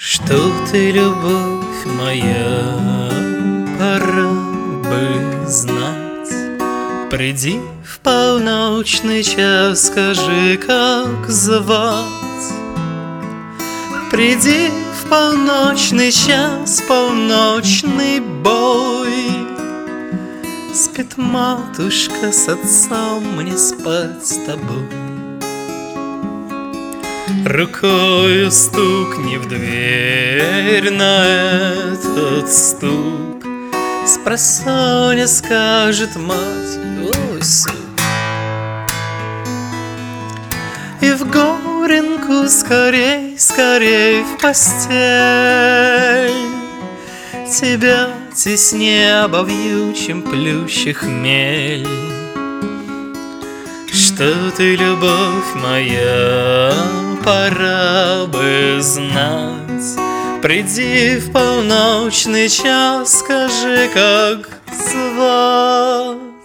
Что ты, любовь моя, пора бы знать. Приди в полночный час, скажи, как звать. Приди в полночный час, полночный бой. Спит матушка с отцом, мне спать с тобой. Рукою стукни в дверь на этот стук. Спросонья скажет мать: ой, сук. И в горенку скорей, скорей в постель. Тебя теснее обовью, чем плющ и хмель. Что ты, любовь моя, пора бы знать. Приди в полночный час, скажи, как звать.